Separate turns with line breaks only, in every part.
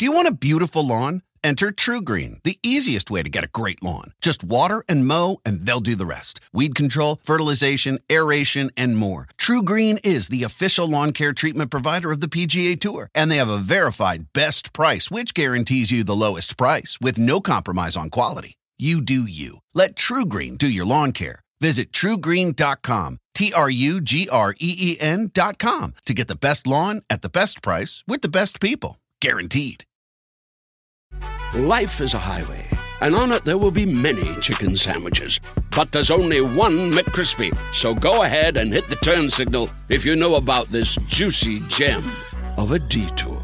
Do you want a beautiful lawn? Enter TruGreen, the easiest way to get a great lawn. Just water and mow, and they'll do the rest. Weed control, fertilization, aeration, and more. TruGreen is the official lawn care treatment provider of the PGA Tour, and they have a verified best price, which guarantees you the lowest price with no compromise on quality. You do you. Let TruGreen do your lawn care. Visit TruGreen.com, TruGreen.com, to get the best lawn at the best price with the best people. Guaranteed.
Life is a highway, and on it there will be many chicken sandwiches. But there's only one McCrispy. So go ahead and hit the turn signal if you know about this juicy gem of a detour.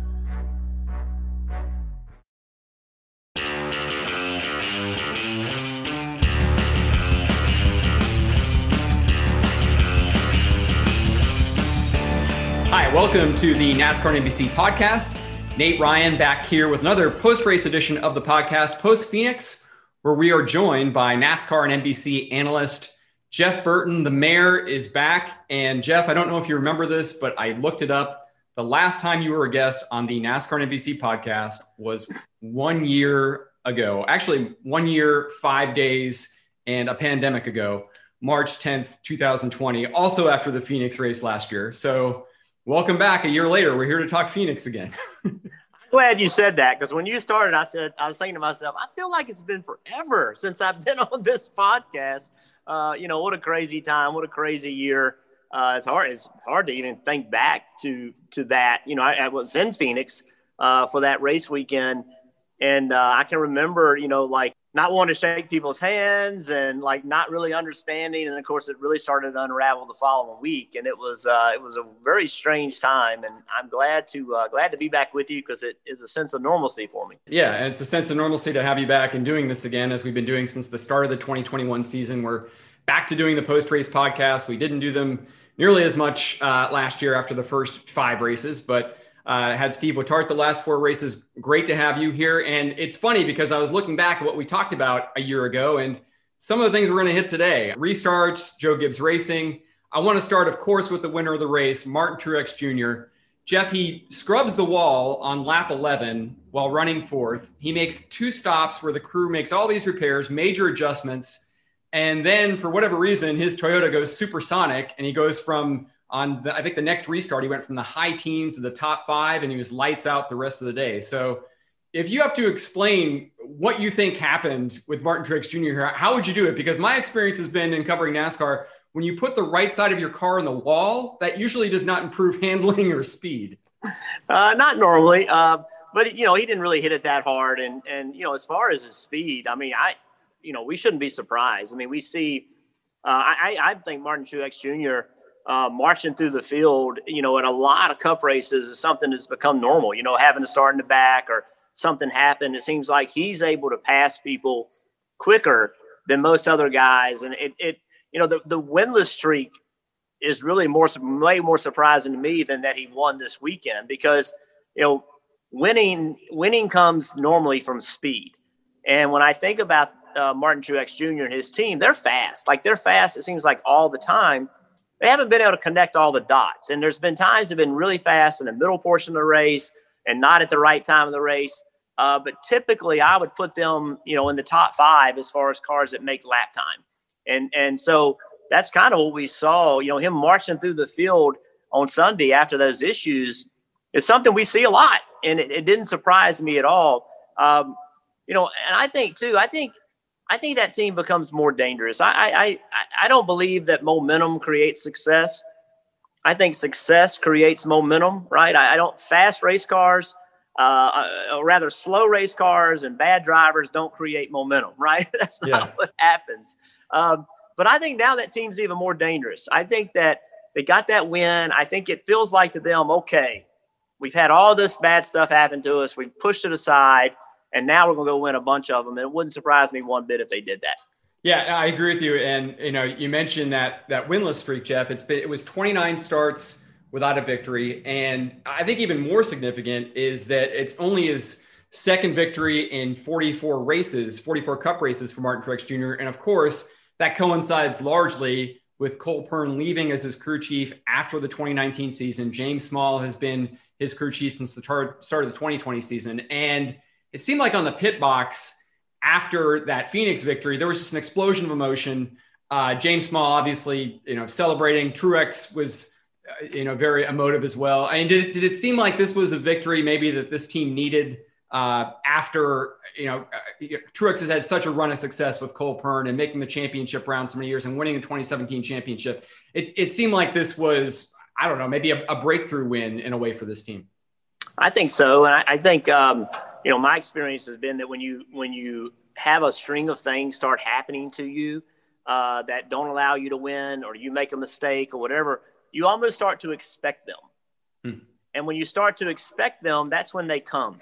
Hi, welcome to the NASCAR and NBC podcast. Nate Ryan back here with another post-race edition of the podcast, Post Phoenix, where we are joined by NASCAR and NBC analyst Jeff Burton. The mayor is back. And Jeff, I don't know if you remember this, but I looked it up. The last time you were a guest on the NASCAR and NBC podcast was 1 year ago. Actually, 1 year, 5 days, and a pandemic ago, March 10th, 2020, also after the Phoenix race last year. So welcome back. A year later, we're here to talk Phoenix again.
I'm glad you said that, because when you started, I was thinking to myself, I feel like it's been forever since I've been on this podcast. What a crazy time. What a crazy year. It's hard to even think back to that. I was in Phoenix for that race weekend. And I can remember, not wanting to shake people's hands and not really understanding. And of course, it really started to unravel the following week. And it was a very strange time. And I'm glad to be back with you, because it is a sense of normalcy for me.
Yeah, and it's a sense of normalcy to have you back and doing this again, as we've been doing since the start of the 2021 season. We're back to doing the post-race podcast. We didn't do them nearly as much last year after the first 5 races, but had Steve Woutart the last 4 races. Great to have you here. And it's funny because I was looking back at what we talked about a year ago and some of the things we're going to hit today. Restarts, Joe Gibbs Racing. I want to start, of course, with the winner of the race, Martin Truex Jr. Jeff, he scrubs the wall on lap 11 while running 4th. He makes 2 stops where the crew makes all these repairs, major adjustments. And then for whatever reason, his Toyota goes supersonic and he goes from I think the next restart, he went from the high teens to the top 5, and he was lights out the rest of the day. So if you have to explain what you think happened with Martin Truex Jr. here, how would you do it? Because my experience has been in covering NASCAR, when you put the right side of your car in the wall, that usually does not improve handling or speed.
Not normally, but he didn't really hit it that hard. And as far as his speed, we shouldn't be surprised. We see, I think Martin Truex Jr. Marching through the field, in a lot of cup races is something that's become normal, having to start in the back or something happened. It seems like he's able to pass people quicker than most other guys. And the winless streak is really way more surprising to me than that he won this weekend, because, winning comes normally from speed. And when I think about Martin Truex Jr. and his team, they're fast. They're fast, it seems like, all the time. They haven't been able to connect all the dots. And there's been times they've been really fast in the middle portion of the race and not at the right time of the race. But typically I would put them, in the top 5 as far as cars that make lap time. And so that's kind of what we saw, him marching through the field on Sunday after those issues is something we see a lot. And it didn't surprise me at all. And I think too, I think that team becomes more dangerous. I don't believe that momentum creates success. I think success creates momentum, right? Fast race cars, or rather slow race cars and bad drivers don't create momentum, right? That's not what happens. But I think now that team's even more dangerous. I think that they got that win. I think it feels like to them, okay, we've had all this bad stuff happen to us. We've pushed it aside. And now we're going to go win a bunch of them. And it wouldn't surprise me one bit if they did that.
Yeah, I agree with you. And, you mentioned that winless streak, Jeff. It was 29 starts without a victory. And I think even more significant is that it's only his second victory in 44 cup races for Martin Truex Jr. And of course, that coincides largely with Cole Pearn leaving as his crew chief after the 2019 season. James Small has been his crew chief since the start of the 2020 season. And it seemed like on the pit box after that Phoenix victory, there was just an explosion of emotion. James Small, obviously, celebrating. Truex was, very emotive as well. I mean, did it seem like this was a victory maybe that this team needed after, Truex has had such a run of success with Cole Pearn and making the championship round so many years and winning the 2017 championship. It seemed like this was, I don't know, maybe a breakthrough win in a way for this team.
I think so. And I think, my experience has been that when you have a string of things start happening to you that don't allow you to win, or you make a mistake or whatever, you almost start to expect them. And when you start to expect them, that's when they come.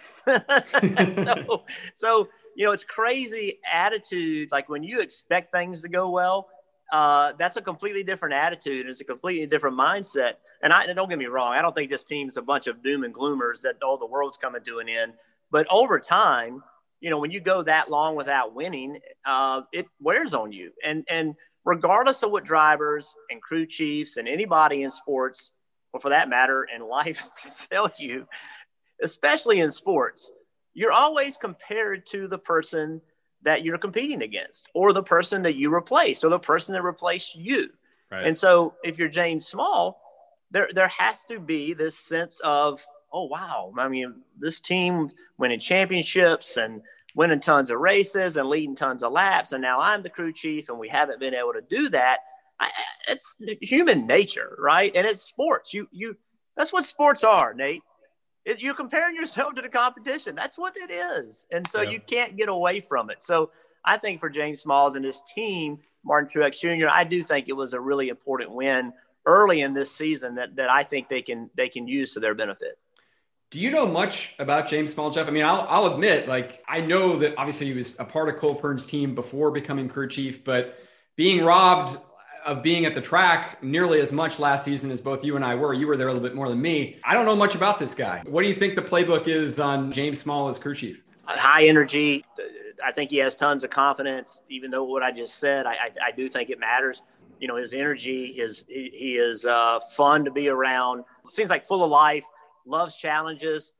So, it's crazy attitude. Like when you expect things to go well, that's a completely different attitude. It's a completely different mindset. And don't get me wrong, I don't think this team's a bunch of doom and gloomers that, the world's coming to an end. But over time, when you go that long without winning, it wears on you. And regardless of what drivers and crew chiefs and anybody in sports, or for that matter, in life, tell you, especially in sports, you're always compared to the person that you're competing against, or the person that you replaced, or the person that replaced you. Right. And so if you're James Small, there has to be this sense of, oh, wow, I mean, this team winning championships and winning tons of races and leading tons of laps, and now I'm the crew chief and we haven't been able to do that. It's human nature, right? And it's sports. That's what sports are, Nate. You're comparing yourself to the competition. That's what it is. And so you can't get away from it. So I think for James Smalls and his team, Martin Truex Jr., I do think it was a really important win early in this season that I think they can use to their benefit.
Do you know much about James Small, Jeff? I mean, I'll admit, I know that obviously he was a part of Cole Pearn's team before becoming crew chief, but being robbed of being at the track nearly as much last season as both you and I were. You were there a little bit more than me. I don't know much about this guy. What do you think the playbook is on James Small as crew chief?
High energy. I think he has tons of confidence, even though what I just said, I do think it matters. His energy, he is fun to be around. Seems like full of life, loves challenges.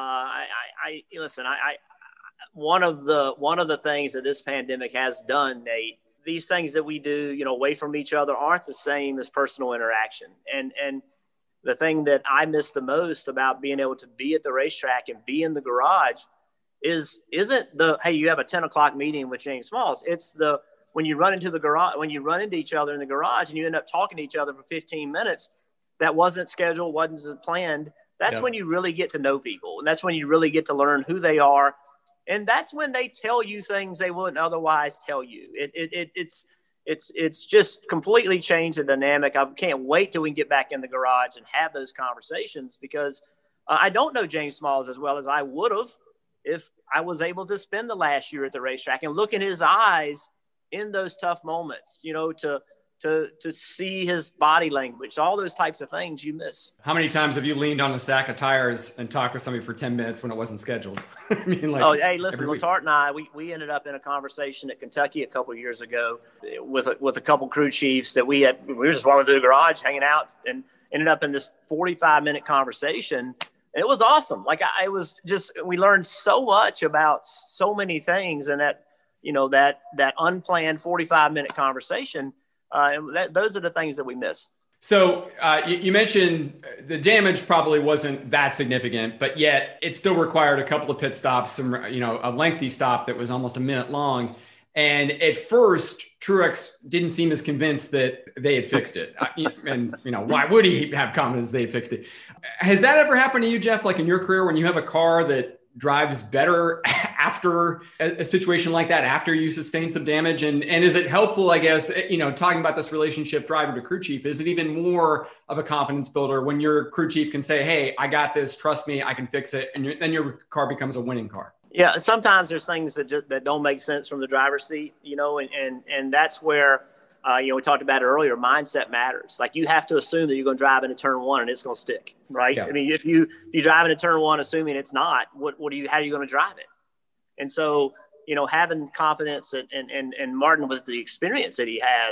Listen, one of the things that this pandemic has done, Nate, these things that we do, away from each other aren't the same as personal interaction. And the thing that I miss the most about being able to be at the racetrack and be in the garage isn't the, hey, you have a 10 o'clock meeting with James Smalls. It's when you run into the garage, when you run into each other in the garage and you end up talking to each other for 15 minutes, that wasn't scheduled, wasn't planned. That's when you really get to know people. And that's when you really get to learn who they are. And that's when they tell you things they wouldn't otherwise tell you. It's just completely changed the dynamic. I can't wait till we can get back in the garage and have those conversations, because I don't know James Smalls as well as I would have if I was able to spend the last year at the racetrack and look in his eyes in those tough moments, to see his body language, all those types of things you miss.
How many times have you leaned on a stack of tires and talked with somebody for 10 minutes when it wasn't scheduled?
I mean, hey, listen, Letarte and I, we ended up in a conversation at Kentucky a couple of years ago with a couple crew chiefs that we were just walking through the garage, hanging out, and ended up in this 45-minute conversation. And it was awesome. We learned so much about so many things, and that unplanned 45-minute conversation. Those are the things that we miss.
So you mentioned the damage probably wasn't that significant, but yet it still required a couple of pit stops, a lengthy stop that was almost a minute long. And at first, Truex didn't seem as convinced that they had fixed it. And, why would he have confidence they had fixed it? Has that ever happened to you, Jeff, like in your career, when you have a car that drives better after a situation like that, after you sustain some damage? And is it helpful, I guess, talking about this relationship driver to crew chief, is it even more of a confidence builder when your crew chief can say, hey, I got this, trust me, I can fix it. And then your car becomes a winning car.
Yeah. Sometimes there's things that don't make sense from the driver's seat, and that's where, we talked about it earlier, mindset matters. Like, you have to assume that you're going to drive into turn one and it's going to stick, right? Yeah. I mean, if you drive into turn one, assuming it's not, how are you going to drive it? And so, having confidence and Martin, with the experience that he has,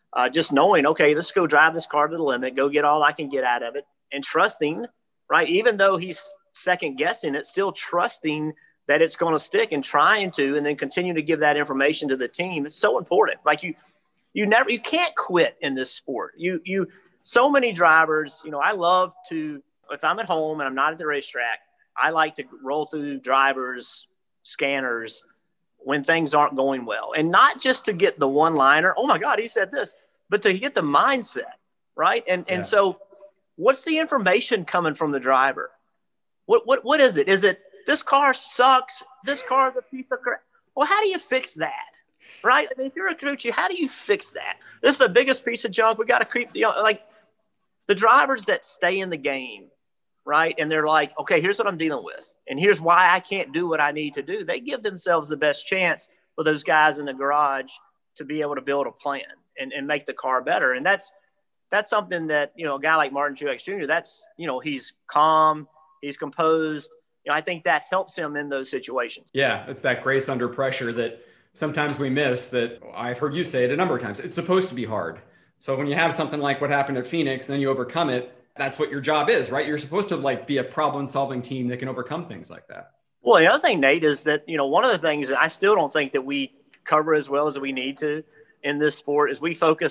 just knowing, okay, let's go drive this car to the limit, go get all I can get out of it, and trusting, right? Even though he's second guessing it, still trusting that it's going to stick and trying to, and then continue to give that information to the team. It's so important. Like you can't quit in this sport. So many drivers, I love to, if I'm at home and I'm not at the racetrack, I like to roll through drivers' scanners when things aren't going well, and not just to get the one-liner, oh my God, he said this, but to get the mindset, right? And so what's the information coming from the driver? What is it? Is it, this car sucks, this car is a piece of crap? Well, how do you fix that? Right? I mean, if you're a coach, how do you fix that? This is the biggest piece of junk. We got to keep, like the drivers that stay in the game, right? And they're like, okay, here's what I'm dealing with, and here's why I can't do what I need to do. They give themselves the best chance for those guys in the garage to be able to build a plan and make the car better. And that's something that, a guy like Martin Truex Jr., that's, he's calm, he's composed. I think that helps him in those situations.
Yeah, it's that grace under pressure that sometimes we miss, that I've heard you say it a number of times. It's supposed to be hard. So when you have something like what happened at Phoenix, and then you overcome it, that's what your job is, right? You're supposed to be a problem-solving team that can overcome things like that.
Well, the other thing, Nate, is that, one of the things that I still don't think that we cover as well as we need to in this sport is we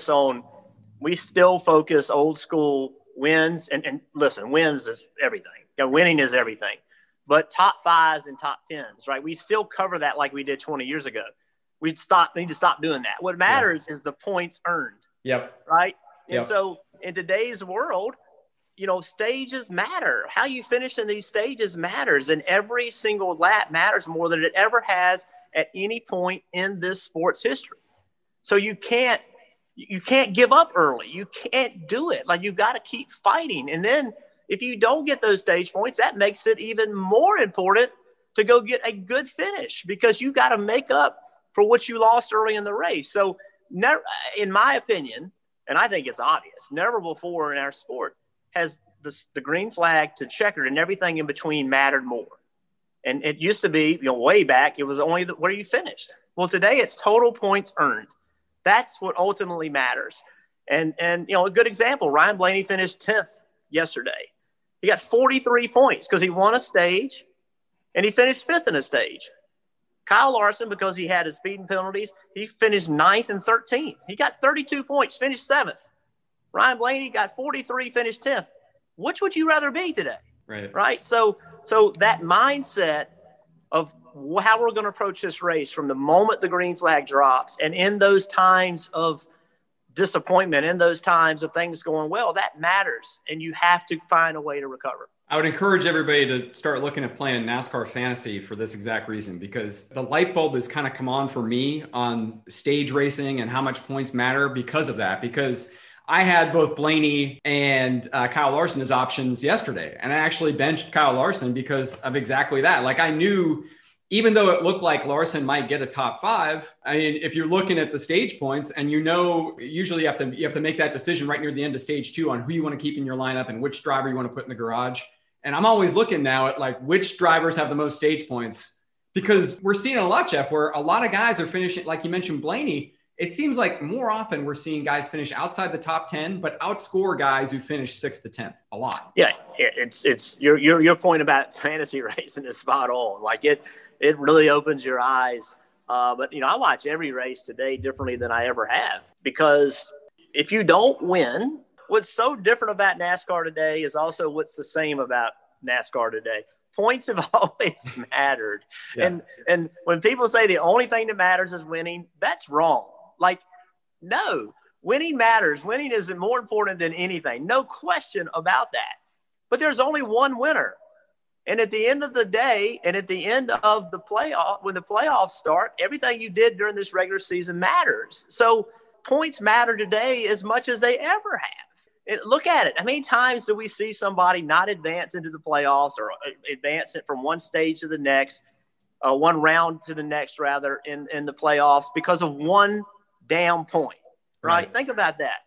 still focus old school wins. And listen, wins is everything. Winning is everything. But top fives and top tens, right? We still cover that like we did 20 years ago. We need to stop doing that. What matters is the points earned.
Yep.
Right? And
yep.
So in today's world, stages matter. How you finish in these stages matters. And every single lap matters more than it ever has at any point in this sport's history. So you can't give up early. You can't do it. Like, you've got to keep fighting. And then if you don't get those stage points, that makes it even more important to go get a good finish, because you got to make up for what you lost early in the race. So never, in my opinion, and I think it's obvious, never before in our sport has the green flag to checkered and everything in between mattered more. And it used to be, way back, it was only where you finished. Well, today it's total points earned. That's what ultimately matters. And a good example, Ryan Blaney finished 10th yesterday. He got 43 points because he won a stage, and he finished 5th in a stage. Kyle Larson, because he had his speeding penalties, he finished 9th and 13th. He got 32 points, finished 7th. Ryan Blaney got 43, finished 10th. Which would you rather be today? Right. So that mindset of how we're going to approach this race from the moment the green flag drops, and in those times of disappointment, in those times of things going well, that matters, and you have to find a way to recover.
I would encourage everybody to start looking at playing NASCAR fantasy for this exact reason, because the light bulb has kind of come on for me on stage racing and how much points matter because of that. Because I had both Blaney and Kyle Larson as options yesterday, and I actually benched Kyle Larson because of exactly that. Like, I knew, even though it looked like Larson might get a top 5, I mean, if you're looking at the stage points, and usually you have to make that decision right near the end of stage 2 on who you want to keep in your lineup and which driver you want to put in the garage. And I'm always looking now at like which drivers have the most stage points, because we're seeing a lot, Jeff, where a lot of guys are finishing, like you mentioned, Blaney. It seems like more often we're seeing guys finish outside the top 10, but outscore guys who finish 6th to 10th a lot.
Yeah, it's your point about fantasy racing is spot on. Like it really opens your eyes. But I watch every race today differently than I ever have, because if you don't win, what's so different about NASCAR today is also what's the same about NASCAR today. Points have always mattered. Yeah. And when people say the only thing that matters is winning, that's wrong. Like, no, winning matters. Winning is more important than anything. No question about that. But there's only one winner. And at the end of the day, and at the end of the playoff, when the playoffs start, everything you did during this regular season matters. So points matter today as much as they ever have. And look at it. How many times do we see somebody not advance into the playoffs, or advance it from one stage to the next, one round to the next, rather, in the playoffs because of one damn point, right? Think about that.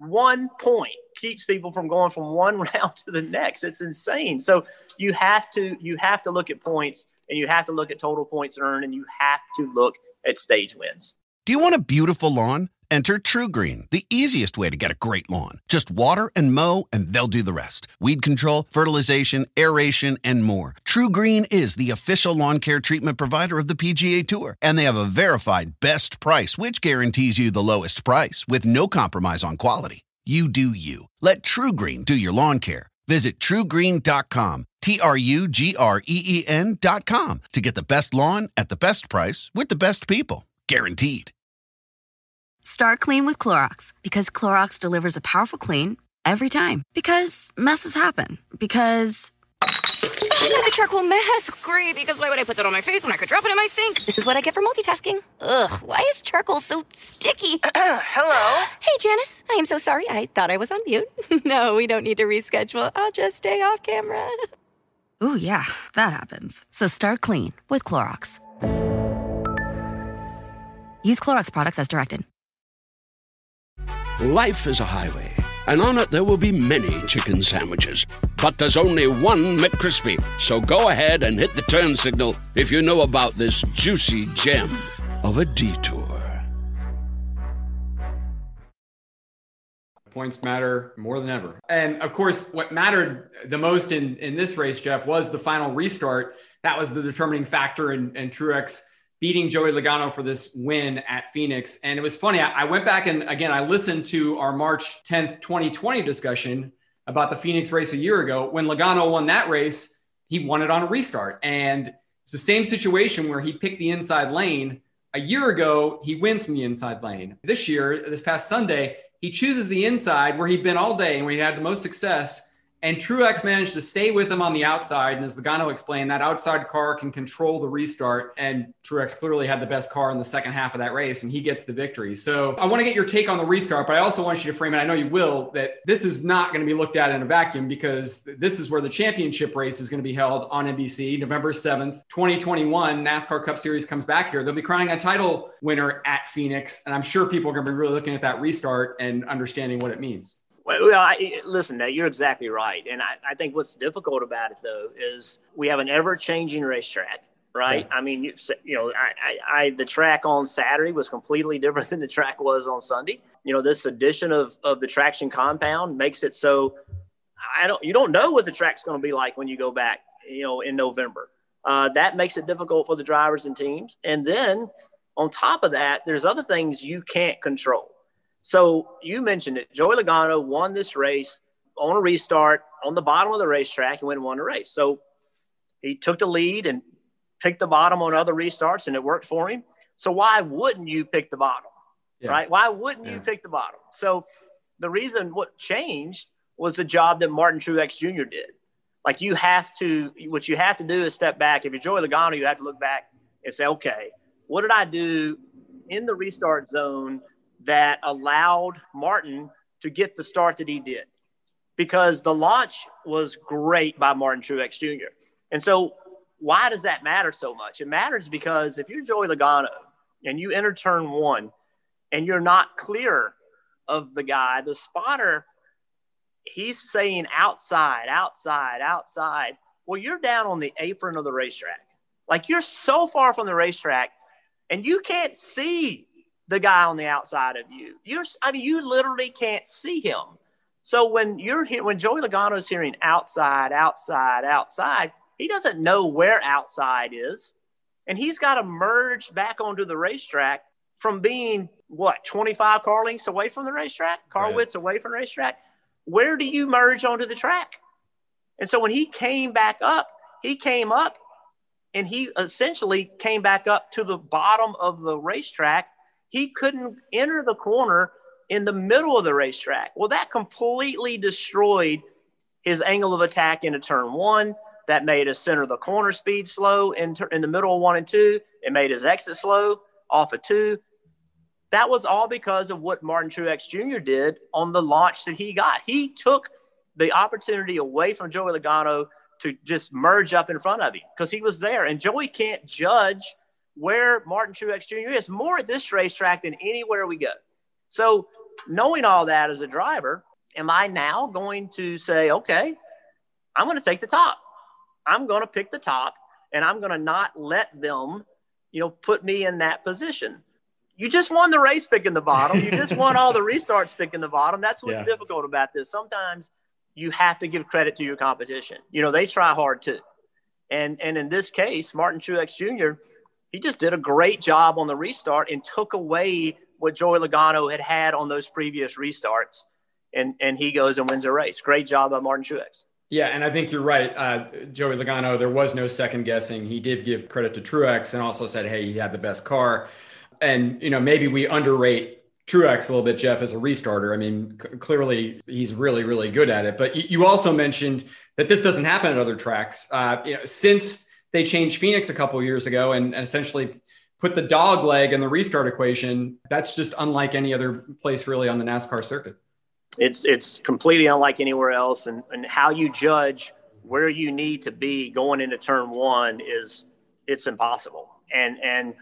1 point keeps people from going from one round to the next. It's insane. So you have to look at points, and you have to look at total points earned, and you have to look at stage wins.
Do you want a beautiful lawn? Enter TruGreen, the easiest way to get a great lawn. Just water and mow, and they'll do the rest. Weed control, fertilization, aeration, and more. TruGreen is the official lawn care treatment provider of the PGA Tour, and they have a verified best price, which guarantees you the lowest price with no compromise on quality. You do you. Let TruGreen do your lawn care. Visit TruGreen.com, TruGreen.com, to get the best lawn at the best price with the best people. Guaranteed.
Start clean with Clorox, because Clorox delivers a powerful clean every time. Because messes happen. Because the charcoal mask. Great, because why would I put that on my face when I could drop it in my sink? This is what I get for multitasking. Ugh, why is charcoal so sticky?
Hello?
Hey, Janice. I am so sorry. I thought I was on mute. No, we don't need to reschedule. I'll just stay off camera. Ooh, yeah, that happens. So start clean with Clorox. Use Clorox products as directed.
Life is a highway, and on it there will be many chicken sandwiches. But there's only one McCrispy. So go ahead and hit the turn signal if you know about this juicy gem of a detour.
Points matter more than ever. And of course, what mattered the most in this race, Jeff, was the final restart. That was the determining factor in Truex beating Joey Logano for this win at Phoenix. And it was funny. I went back and again, I listened to our March 10th, 2020 discussion about the Phoenix race a year ago. When Logano won that race, he won it on a restart. And it's the same situation where he picked the inside lane. A year ago, he wins from the inside lane. This year, this past Sunday, he chooses the inside where he'd been all day and where he had the most success. And Truex managed to stay with him on the outside. And as Logano explained, that outside car can control the restart. And Truex clearly had the best car in the second half of that race, and he gets the victory. So I want to get your take on the restart, but I also want you to frame it, I know you will, that this is not going to be looked at in a vacuum, because this is where the championship race is going to be held on NBC, November 7th, 2021. NASCAR Cup Series comes back here. They'll be crowning a title winner at Phoenix. And I'm sure people are going to be really looking at that restart and understanding what it means.
Well, listen, you're exactly right. And I think what's difficult about it, though, is we have an ever-changing racetrack, right? Yeah. I mean, the track on Saturday was completely different than the track was on Sunday. You know, this addition of the traction compound makes it so you don't know what the track's going to be like when you go back, in November. That makes it difficult for the drivers and teams. And then on top of that, there's other things you can't control. So you mentioned it. Joey Logano won this race on a restart on the bottom of the racetrack and went and won the race. So he took the lead and picked the bottom on other restarts, and it worked for him. So why wouldn't you pick the bottom, right? Why wouldn't you pick the bottom? So the reason what changed was the job that Martin Truex Jr. did. Like what you have to do is step back. If you're Joey Logano, you have to look back and say, okay, what did I do in the restart zone that allowed Martin to get the start that he did? Because the launch was great by Martin Truex Jr. And so why does that matter so much? It matters because if you're Joey Logano and you enter turn one and you're not clear of the guy, the spotter, he's saying outside, outside, outside. Well, you're down on the apron of the racetrack. Like, you're so far from the racetrack and you can't see the guy on the outside of you. You literally can't see him. So when Joey Logano is hearing outside, outside, outside, he doesn't know where outside is. And he's got to merge back onto the racetrack from being 25 car lengths away from the racetrack, widths away from the racetrack. Where do you merge onto the track? And so when he came back up, and he essentially came back up to the bottom of the racetrack. He couldn't enter the corner in the middle of the racetrack. Well, that completely destroyed his angle of attack into turn one. That made his center of the corner speed slow in the middle of 1 and 2. It made his exit slow off of 2. That was all because of what Martin Truex Jr. did on the launch that he got. He took the opportunity away from Joey Logano to just merge up in front of him because he was there. And Joey can't judge where Martin Truex Jr. is more at this racetrack than anywhere we go. So knowing all that as a driver, am I now going to say, okay, I'm going to take the top. I'm going to pick the top, and I'm going to not let them, put me in that position. you just won the race picking the bottom. You just won all the restarts picking the bottom. That's what's difficult about this. Sometimes you have to give credit to your competition. They try hard too. And in this case, Martin Truex Jr., he just did a great job on the restart and took away what Joey Logano had on those previous restarts. And he goes and wins a race. Great job by Martin Truex.
Yeah, and I think you're right. Joey Logano, there was no second guessing. He did give credit to Truex and also said, hey, he had the best car. And, maybe we underrate Truex a little bit, Jeff, as a restarter. I mean, clearly he's really, really good at it. But you also mentioned that this doesn't happen at other tracks. Since they changed Phoenix a couple of years ago and essentially put the dog leg in the restart equation, that's just unlike any other place really on the NASCAR circuit.
It's completely unlike anywhere else. And how you judge where you need to be going into turn one it's impossible. And then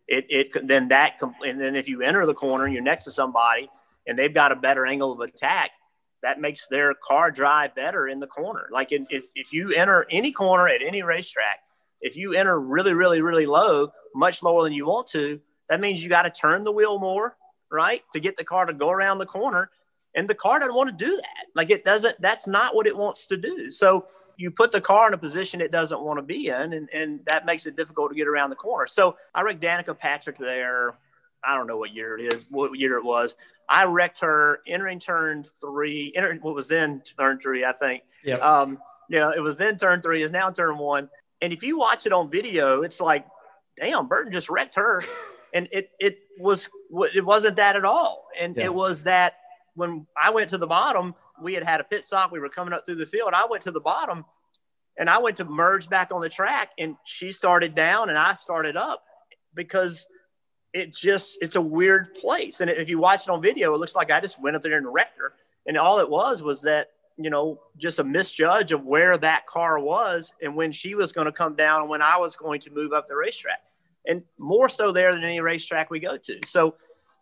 if you enter the corner and you're next to somebody and they've got a better angle of attack, that makes their car drive better in the corner. Like if you enter any corner at any racetrack, if you enter really, really, really low, much lower than you want to, that means you got to turn the wheel more, right, to get the car to go around the corner. And the car doesn't want to do that. Like that's not what it wants to do. So you put the car in a position it doesn't want to be in, and that makes it difficult to get around the corner. So I wrecked Danica Patrick there. I don't know what year it was. I wrecked her entering turn three, what was then turn three, I think.
Yeah.
It was then turn three, is now turn one. And if you watch it on video, it's like, damn, Burton just wrecked her. And it wasn't that at all. And It was that when I went to the bottom, we had a pit stop. We were coming up through the field. I went to the bottom and I went to merge back on the track, and she started down and I started up because it's a weird place. And if you watch it on video, it looks like I just went up there and wrecked her. And all it was that, just a misjudge of where that car was and when she was going to come down and when I was going to move up the racetrack, and more so there than any racetrack we go to. So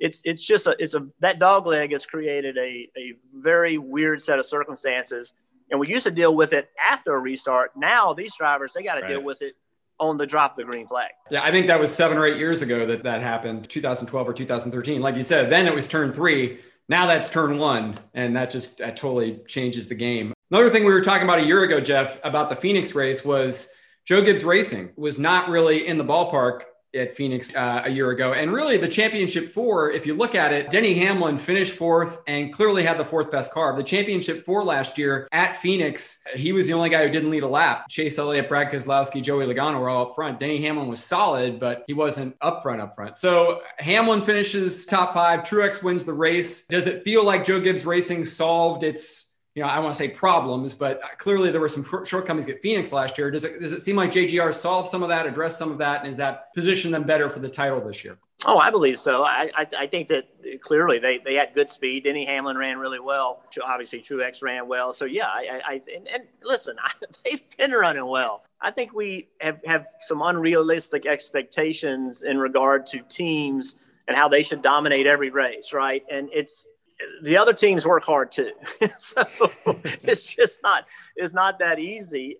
that dog leg has created a very weird set of circumstances. And we used to deal with it after a restart. Now these drivers, they got to deal with it on the drop of the green flag.
Yeah, I think that was 7 or 8 years ago that happened, 2012 or 2013. Like you said, then it was turn three. Now that's turn one, and that totally changes the game. Another thing we were talking about a year ago, Jeff, about the Phoenix race was Joe Gibbs Racing was not really in the ballpark at Phoenix a year ago. And really the championship four, if you look at it, Denny Hamlin finished fourth and clearly had the fourth best car. The championship four last year at Phoenix, he was the only guy who didn't lead a lap. Chase Elliott, Brad Keselowski, Joey Logano were all up front. Denny Hamlin was solid, but he wasn't up front. So Hamlin finishes top five. Truex wins the race. Does it feel like Joe Gibbs Racing solved its, I want to say problems, but clearly there were some shortcomings at Phoenix last year. Does it seem like JGR solved some of that, addressed some of that, and is that position them better for the title this year?
Oh, I believe so. I think that clearly they had good speed. Denny Hamlin ran really well. Obviously, Truex ran well. So, yeah, and listen, they've been running well. I think we have some unrealistic expectations in regard to teams and how they should dominate every race, right? And the other teams work hard too. So it's not that easy.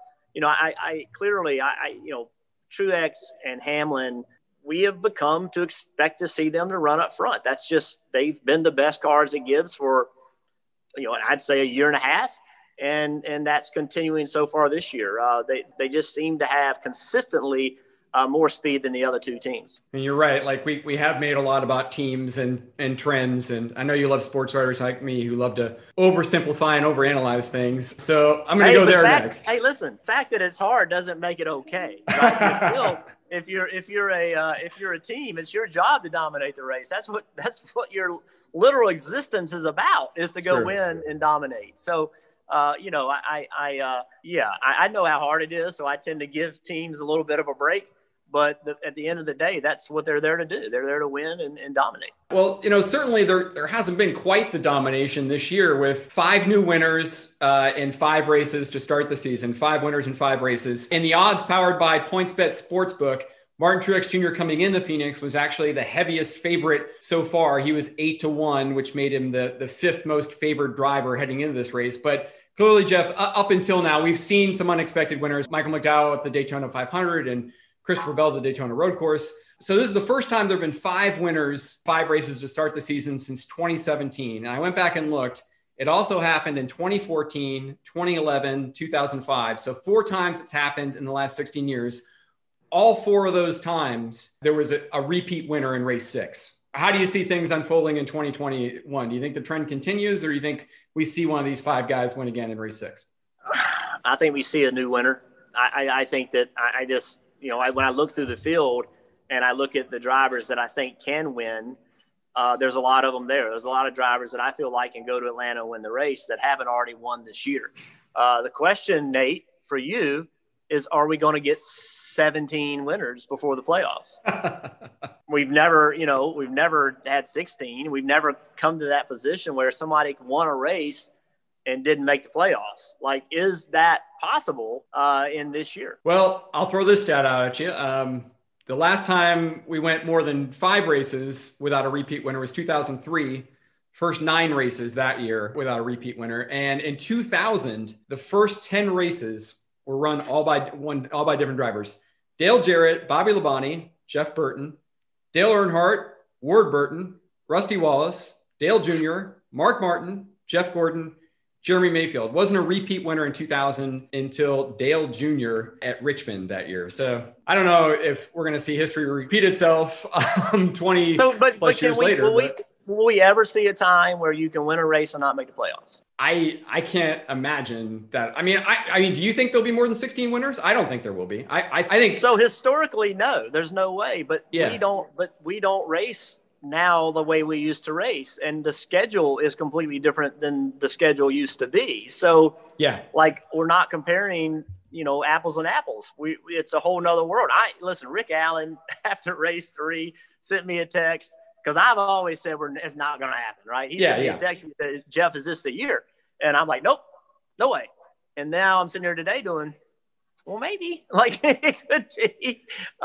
Truex and Hamlin, we have become to expect to see them to run up front. That's just, they've been the best cars at Gibbs for, I'd say a year and a half. And that's continuing so far this year. They just seem to have consistently more speed than the other two teams.
And you're right. Like we have made a lot about teams and trends. And I know you love sports writers like me who love to oversimplify and overanalyze things. So I'm going to go there next.
Hey, listen, the fact that it's hard doesn't make it okay. Right? If you're a team, it's your job to dominate the race. That's what your literal existence is about, is to go win and dominate. So, I know how hard it is. So I tend to give teams a little bit of a break. But at the end of the day, that's what they're there to do. They're there to win and dominate.
Well, certainly there hasn't been quite the domination this year with 5 new winners in 5 races to start the season, 5 winners in 5 races. And the odds powered by PointsBet Sportsbook, Martin Truex Jr. coming into Phoenix was actually the heaviest favorite so far. He was 8-1, which made him the 5th most favored driver heading into this race. But clearly, Jeff, up until now, we've seen some unexpected winners. Michael McDowell at the Daytona 500 and Christopher Bell, the Daytona Road Course. So this is the first time there have been 5 winners, 5 races to start the season since 2017. And I went back and looked. It also happened in 2014, 2011, 2005. So 4 times it's happened in the last 16 years. All 4 of those times, there was a repeat winner in race 6. How do you see things unfolding in 2021? Do you think the trend continues, or do you think we see one of these 5 guys win again in race 6?
I think we see a new winner. I think that I just, when I look through the field and I look at the drivers that I think can win, there's a lot of them there. There's a lot of drivers that I feel like can go to Atlanta and win the race that haven't already won this year. The question, Nate, for you is, are we going to get 17 winners before the playoffs? We've never had 16. We've never come to that position where somebody won a race and didn't make the playoffs. Like, is that possible in this year?
Well, I'll throw this stat out at you. The last time we went more than 5 races without a repeat winner was 2003. First 9 races that year without a repeat winner. And in 2000, the first 10 races were run all by different drivers. Dale Jarrett, Bobby Labonte, Jeff Burton, Dale Earnhardt, Ward Burton, Rusty Wallace, Dale Jr., Mark Martin, Jeff Gordon, Jeremy Mayfield. Wasn't a repeat winner in 2000 until Dale Jr. at Richmond that year. So I don't know if we're going to see history repeat itself 20 plus years later.
Will we ever see a time where you can win a race and not make the playoffs?
I can't imagine that. I mean, do you think there'll be more than 16 winners? I don't think there will be. I think
so. Historically, no, there's no way. But we don't race now the way we used to race, and the schedule is completely different than the schedule used to be. So we're not comparing, apples and apples. It's a whole nother world. Listen, Rick Allen after race 3 sent me a text, because I've always said it's not going to happen, right? He sent me a text and said, Jeff, is this the year? And I'm like, nope, no way. And now I'm sitting here today doing, well, maybe. Like, it could be.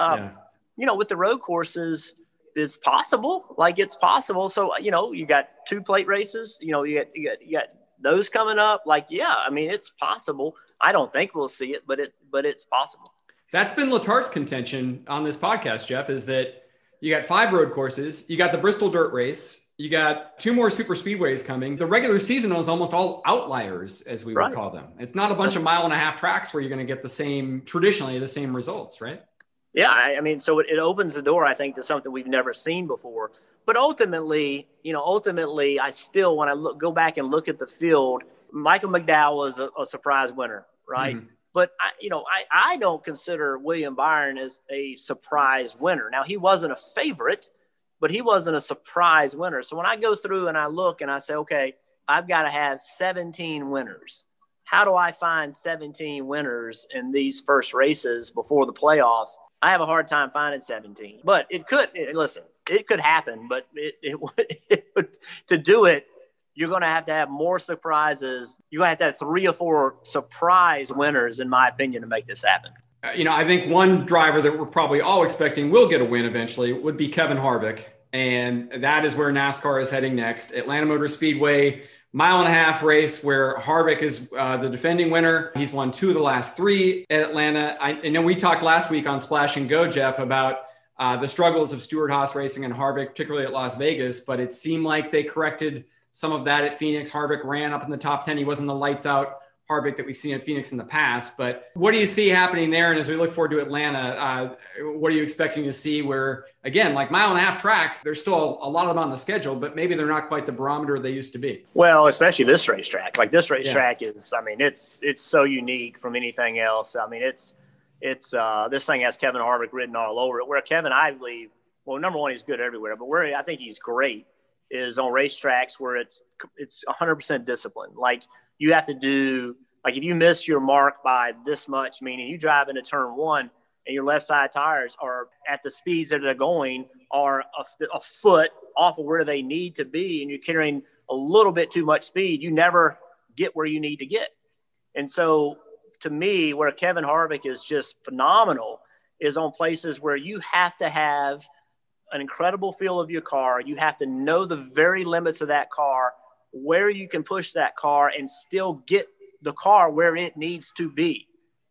With the road courses, it's possible. Like, it's possible. So, you got 2 plate races. You got those coming up. Like, it's possible. I don't think we'll see it, but it's possible.
That's been Letard's contention on this podcast, Jeff, is that you got 5 road courses. You got the Bristol Dirt Race. You got 2 more super speedways coming. The regular season is almost all outliers, as we would call them. It's not a bunch of 1.5 mile tracks where you're going to get traditionally the same results, right?
Yeah. So it opens the door, I think, to something we've never seen before. But ultimately, I still, when I go back and look at the field, Michael McDowell was a surprise winner, right? Mm-hmm. But I don't consider William Byron as a surprise winner. Now, he wasn't a favorite, but he wasn't a surprise winner. So when I go through and I look and I say, okay, I've got to have 17 winners. How do I find 17 winners in these first races before the playoffs? I have a hard time finding 17. But it could happen. But to do it, you're going to have more surprises. You're going to have 3 or 4 surprise winners, in my opinion, to make this happen.
I think one driver that we're probably all expecting will get a win eventually would be Kevin Harvick. And that is where NASCAR is heading next. Atlanta Motor Speedway, 1.5 mile race where Harvick is the defending winner. He's won 2 of the last 3 at Atlanta. I know we talked last week on Splash and Go, Jeff, about the struggles of Stewart-Haas Racing and Harvick, particularly at Las Vegas, but it seemed like they corrected some of that at Phoenix. Harvick ran up in the top 10. He wasn't the lights out Harvick that we've seen at Phoenix in the past. But what do you see happening there? And as we look forward to Atlanta, what are you expecting to see where, again, like 1.5 mile tracks, there's still a lot of them on the schedule, but maybe they're not quite the barometer they used to be?
Well, especially this racetrack. Like, this racetrack is, it's so unique from anything else. It's this thing has Kevin Harvick written all over it, where Kevin, I believe, well, number one, he's good everywhere, but where I think he's great is on racetracks where it's 100% discipline. Like, you have to do, like, if you miss your mark by this much, meaning you drive into turn 1 and your left side tires are at the speeds that they're going are a foot off of where they need to be, and you're carrying a little bit too much speed, you never get where you need to get. And so, to me, where Kevin Harvick is just phenomenal is on places where you have to have an incredible feel of your car. You have to know the very limits of that car, where you can push that car and still get the car where it needs to be.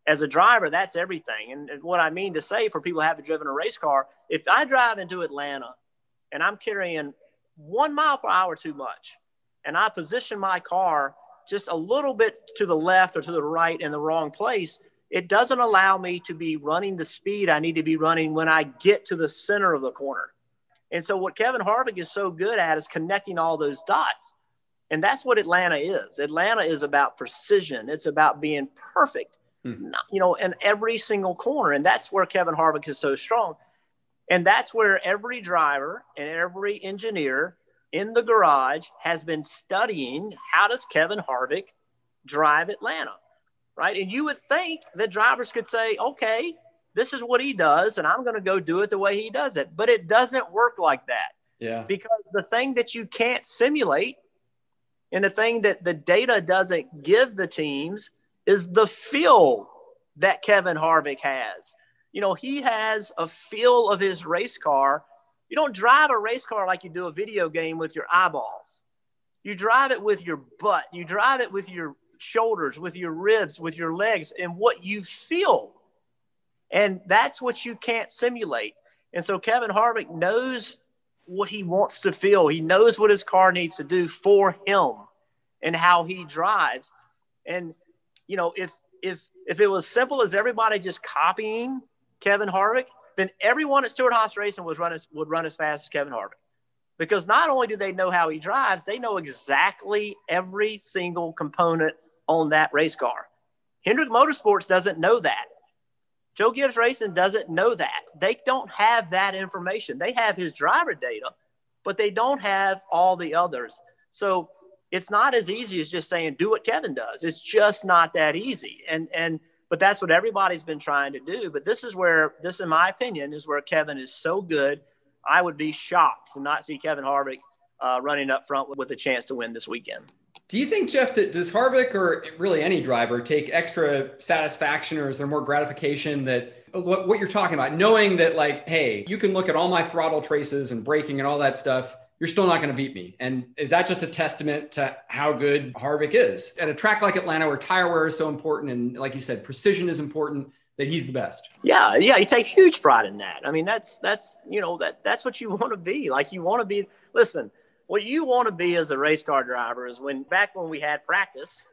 as a driver, that's everything. And what I mean to say for people who haven't driven a race car, if I drive into Atlanta and I'm carrying 1 mile per hour too much, and I position my car just a little bit to the left or to the right in the wrong place, it doesn't allow me to be running the speed I need to be running when I get to the center of the corner. And so what Kevin Harvick is so good at is connecting all those dots. And that's what Atlanta is. Atlanta is about precision. It's about being perfect, in every single corner. And that's where Kevin Harvick is so strong. And that's where every driver and every engineer in the garage has been studying, how does Kevin Harvick drive Atlanta, right? And you would think that drivers could say, okay, this is what he does, and I'm going to go do it the way he does it. But it doesn't work like that.
Yeah.
Because the thing that you can't simulate and the thing that the data doesn't give the teams is the feel that Kevin Harvick has. He has a feel of his race car. You don't drive a race car like you do a video game with your eyeballs. You drive it with your butt. You drive it with your shoulders, with your ribs, with your legs, and what you feel. And that's what you can't simulate. And so Kevin Harvick knows what he wants to feel. He knows what his car needs to do for him and how he drives. And, if it was simple as everybody just copying Kevin Harvick, then everyone at Stewart-Haas Racing would run as fast as Kevin Harvick. Because not only do they know how he drives, they know exactly every single component on that race car. Hendrick Motorsports doesn't know that. Joe Gibbs Racing doesn't know that. They don't have that information. They have his driver data, but they don't have all the others. So it's not as easy as just saying, do what Kevin does. It's just not that easy. But that's what everybody's been trying to do. But this, in my opinion, is where Kevin is so good. I would be shocked to not see Kevin Harvick running up front with a chance to win this weekend.
Do you think, Jeff, does Harvick or really any driver take extra satisfaction, or is there more gratification that what you're talking about, knowing that, like, hey, you can look at all my throttle traces and braking and all that stuff, you're still not going to beat me? And is that just a testament to how good Harvick is at a track like Atlanta, where tire wear is so important, and like you said, precision is important, that he's the best?
Yeah, you take huge pride in that. I mean, that's what you want to be. Like, you want to be. Listen, what you want to be as a race car driver is back when we had practice.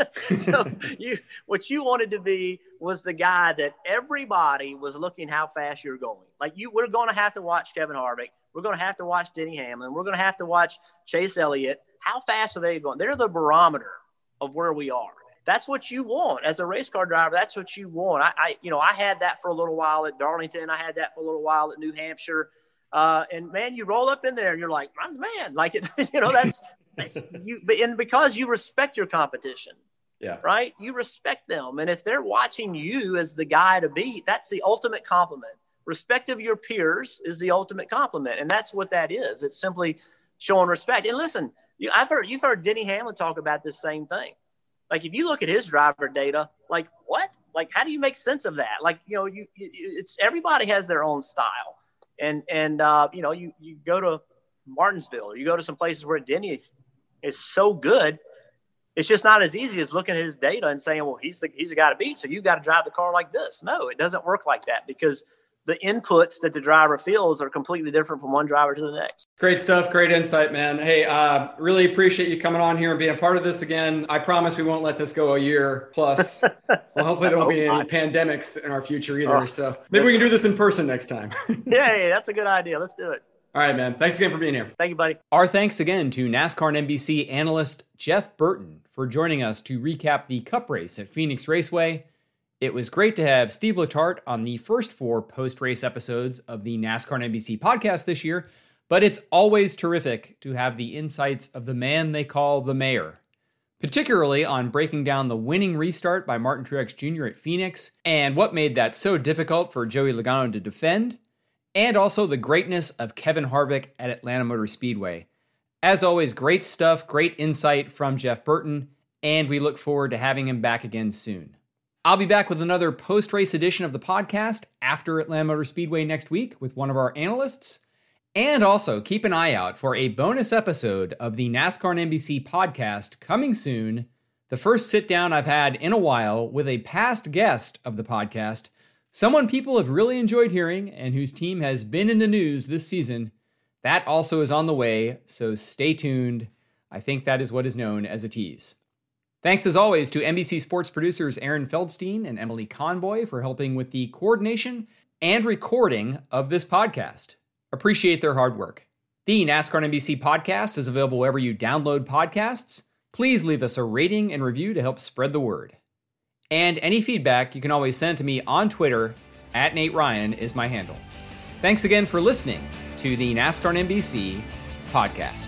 What you wanted to be was the guy that everybody was looking how fast you're going. Like, we're going to have to watch Kevin Harvick. We're going to have to watch Denny Hamlin. We're going to have to watch Chase Elliott. How fast are they going? They're the barometer of where we are. That's what you want as a race car driver. That's what you want. I had that for a little while at Darlington. I had that for a little while at New Hampshire. And man, you roll up in there and you're like, I'm the man. Like, that's you. And because you respect your competition,
yeah,
right? You respect them. And if they're watching you as the guy to beat, that's the ultimate compliment. Respect of your peers is the ultimate compliment. And that's what that is. It's simply showing respect. And listen, you've heard Denny Hamlin talk about this same thing. Like, if you look at his driver data, like, what? Like, how do you make sense of that? Like, it's everybody has their own style. And you go to Martinsville, or you go to some places where Denny is so good, it's just not as easy as looking at his data and saying, well, he's the guy to beat, so you got to drive the car like this. No, it doesn't work like that, because the inputs that the driver feels are completely different from one driver to the next.
Great stuff. Great insight, man. Hey, really appreciate you coming on here and being a part of this again. I promise we won't let this go a year plus. Well, hopefully there won't be any pandemics in our future either. So maybe we can do this in person next time.
Yeah, that's a good idea. Let's do it.
All right, man. Thanks again for being here.
Thank you, buddy.
Our thanks again to NASCAR and NBC analyst Jeff Burton for joining us to recap the Cup race at Phoenix Raceway. It was great to have Steve Letarte on the first 4 post-race episodes of the NASCAR and NBC podcast this year, but it's always terrific to have the insights of the man they call the mayor, particularly on breaking down the winning restart by Martin Truex Jr. at Phoenix and what made that so difficult for Joey Logano to defend, and also the greatness of Kevin Harvick at Atlanta Motor Speedway. As always, great stuff, great insight from Jeff Burton, and we look forward to having him back again soon. I'll be back with another post-race edition of the podcast after Atlanta Motor Speedway next week with one of our analysts. And also keep an eye out for a bonus episode of the NASCAR and NBC podcast coming soon, the the first sit-down I've had in a while with a past guest of the podcast, someone people have really enjoyed hearing and whose team has been in the news this season. That also is on the way, so stay tuned. I think that is what is known as a tease. Thanks as always to NBC Sports producers Aaron Feldstein and Emily Conboy for helping with the coordination and recording of this podcast. Appreciate their hard work. The NASCAR and NBC podcast is available wherever you download podcasts. Please leave us a rating and review to help spread the word. And any feedback you can always send to me on Twitter, @NateRyan is my handle. Thanks again for listening to the NASCAR and NBC podcast.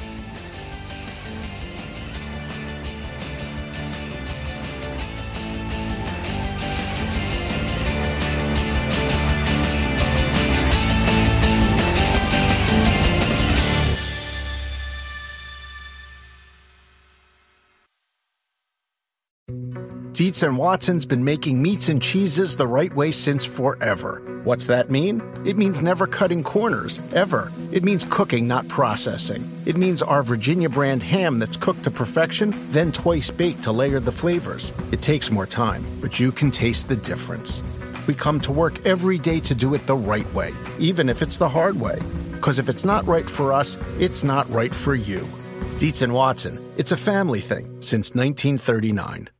Dietz & Watson's been making meats and cheeses the right way since forever. What's that mean? It means never cutting corners, ever. It means cooking, not processing. It means our Virginia brand ham that's cooked to perfection, then twice baked to layer the flavors. It takes more time, but you can taste the difference. We come to work every day to do it the right way, even if it's the hard way. Because if it's not right for us, it's not right for you. Dietz & Watson, it's a family thing since 1939.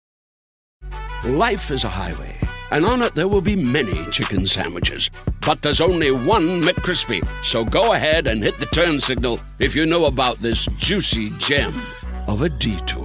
Life is a highway, and on it there will be many chicken sandwiches. But there's only one McCrispy. So go ahead and hit the turn signal if you know about this juicy gem of a detour.